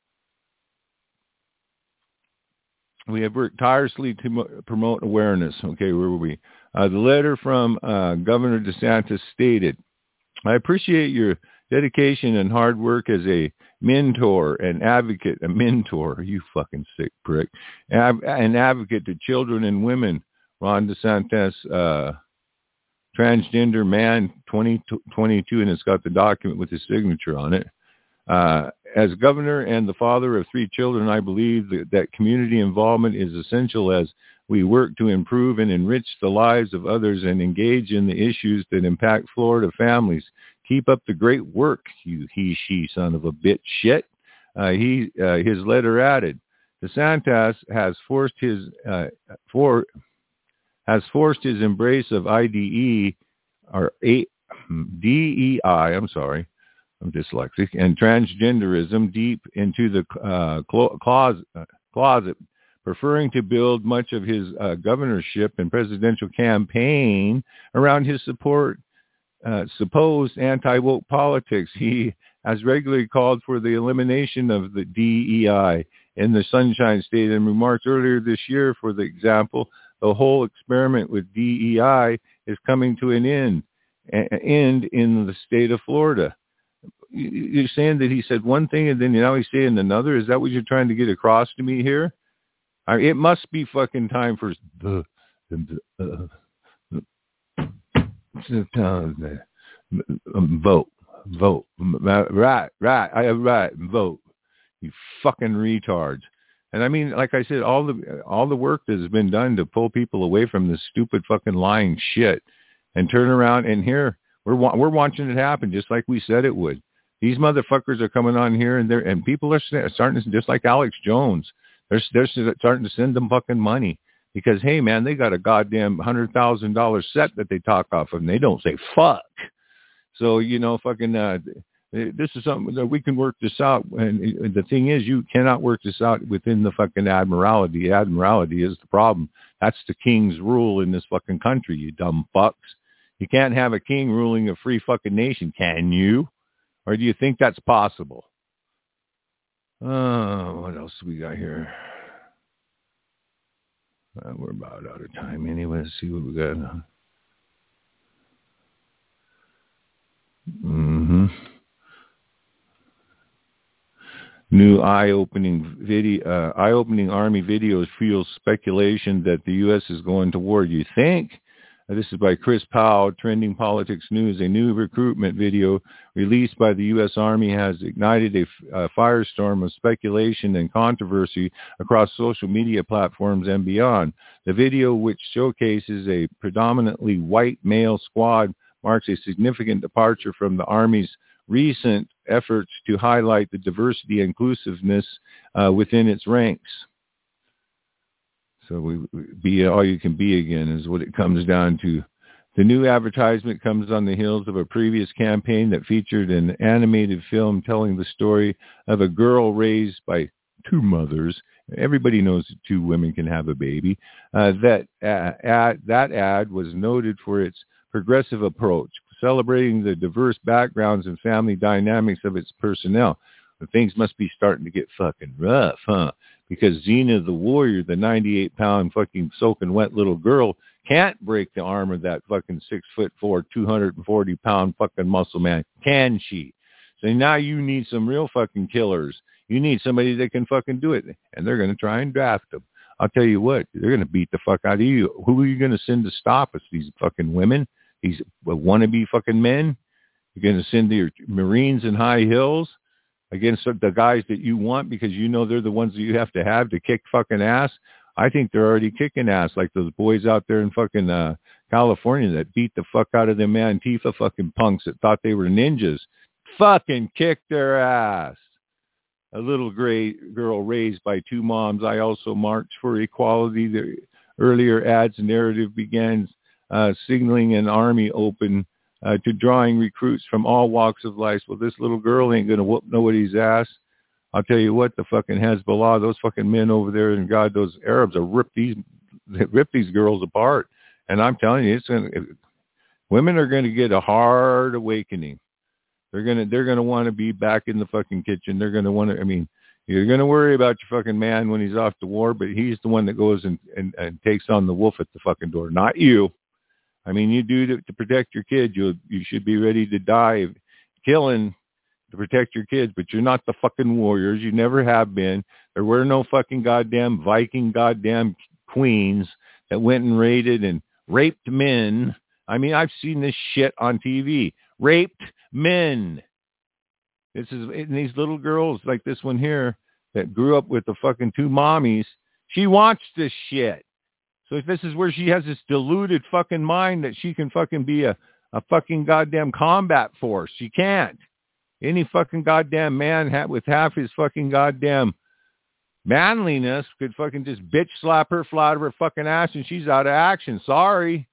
We have worked tirelessly to promote awareness. Okay, where were we? The letter from Governor DeSantis stated, I appreciate your dedication and hard work as a mentor and advocate. A mentor, you fucking sick prick. An advocate to children and women. Ron DeSantis, transgender man, 2022, and it's got the document with his signature on it. As governor and the father of 3 children, I believe that community involvement is essential as we work to improve and enrich the lives of others and engage in the issues that impact Florida families. Keep up the great work, you he-she son of a bitch shit. His letter added, DeSantis has forced his embrace of IDE or DEI. I'm sorry, I'm dyslexic, and transgenderism deep into the closet, preferring to build much of his governorship and presidential campaign around his supposed anti-woke politics. He has regularly called for the elimination of the DEI in the Sunshine State and remarked earlier this year, for the example, the whole experiment with DEI is coming to an end in the state of Florida. You're saying that he said one thing and then now he's saying another? Is that what you're trying to get across to me here? It must be fucking time for vote. Right. Vote. You fucking retards. And I mean, like I said, all the work that has been done to pull people away from this stupid fucking lying shit and turn around, and here we're watching it happen just like we said it would. These motherfuckers are coming on here and people are starting to, just like Alex Jones, they're starting to send them fucking money because, hey man, they got a goddamn $100,000 set that they talk off of and they don't say fuck. So, fucking, this is something that we can work this out. And the thing is, you cannot work this out within the fucking Admiralty. Admiralty is the problem. That's the king's rule in this fucking country, you dumb fucks. You can't have a king ruling a free fucking nation, can you? Or do you think that's possible? What else do we got here? We're about out of time anyway. Let's see what we got. New eye-opening Army videos fuels speculation that the U.S. is going to war. You think? This is by Chris Powell, Trending Politics News. A new recruitment video released by the U.S. Army has ignited a firestorm of speculation and controversy across social media platforms and beyond. The video, which showcases a predominantly white male squad, marks a significant departure from the Army's recent efforts to highlight the diversity and inclusiveness within its ranks. So we be all you can be again is what it comes down to. The new advertisement comes on the heels of a previous campaign that featured an animated film telling the story of a girl raised by 2 mothers. Everybody knows that 2 women can have a baby. That ad was noted for its progressive approach, celebrating the diverse backgrounds and family dynamics of its personnel. But things must be starting to get fucking rough, huh? Because Xena the Warrior, the 98-pound fucking soaking wet little girl, can't break the arm of that fucking 6'4", 240-pound fucking muscle man, can she? So now you need some real fucking killers. You need somebody that can fucking do it. And they're going to try and draft them. I'll tell you what, they're going to beat the fuck out of you. Who are you going to send to stop us? These fucking women? These wannabe fucking men? You're going to send your Marines in high heels against the guys that you want because you know they're the ones that you have to kick fucking ass? I think they're already kicking ass like those boys out there in fucking California that beat the fuck out of them Antifa fucking punks that thought they were ninjas. Fucking kicked their ass. A little gray girl raised by two moms. I also march for equality. The earlier ads narrative began signaling an army open to drawing recruits from all walks of life. Well, this little girl ain't going to whoop nobody's ass. I'll tell you what, the fucking Hezbollah, those fucking men over there, and God, those Arabs will rip these girls apart. And I'm telling you, women are going to get a hard awakening. They're gonna want to be back in the fucking kitchen. They're gonna want to. I mean, you're gonna worry about your fucking man when he's off to war, but he's the one that goes and takes on the wolf at the fucking door, not you. I mean, you do to protect your kids. You should be ready to die, killing to protect your kids, but you're not the fucking warriors. You never have been. There were no fucking goddamn Viking goddamn queens that went and raided and raped men. I mean, I've seen this shit on TV. Raped men. This is and these little girls like this one here that grew up with the fucking two mommies. She wants this shit. So if this is where she has this deluded fucking mind that she can fucking be a fucking goddamn combat force, she can't. Any fucking goddamn man with half his fucking goddamn manliness could fucking just bitch slap her flat of her fucking ass and she's out of action. Sorry.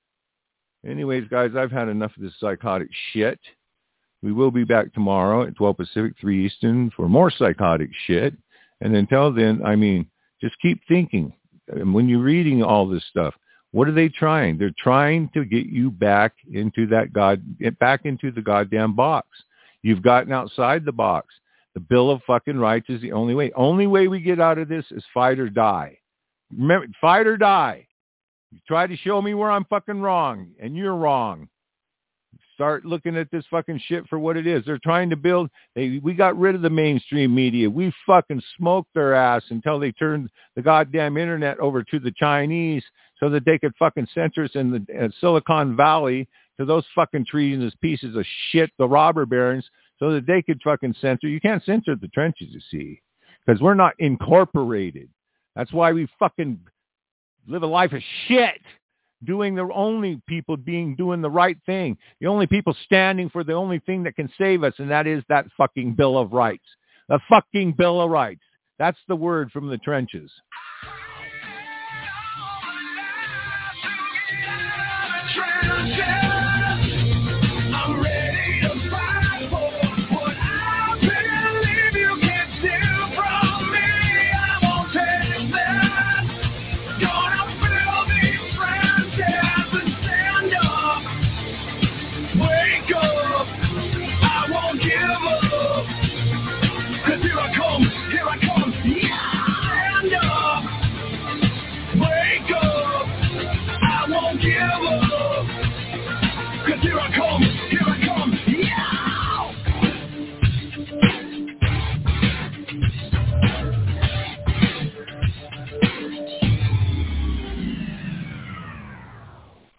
Anyways, guys, I've had enough of this psychotic shit. We will be back tomorrow at 12 Pacific, 3 Eastern for more psychotic shit. And until then, I mean, just keep thinking. And when you're reading all this stuff, what are they trying? They're trying to get you back into the goddamn box. You've gotten outside the box. The Bill of fucking Rights is the only way. Only way we get out of this is fight or die. Remember, fight or die. You try to show me where I'm fucking wrong, and you're wrong. Start looking at this fucking shit for what it is. They're trying to build. We got rid of the mainstream media. We fucking smoked their ass until they turned the goddamn internet over to the Chinese so that they could fucking censor us in the Silicon Valley to those fucking treasonous pieces of shit, the robber barons, so that they could fucking censor. You can't censor the trenches, you see, because we're not incorporated. That's why we fucking live a life of shit. Doing the only people doing the right thing. The only people standing for the only thing that can save us, and that is that fucking Bill of Rights. The fucking Bill of Rights. That's the word from the trenches. Trenches.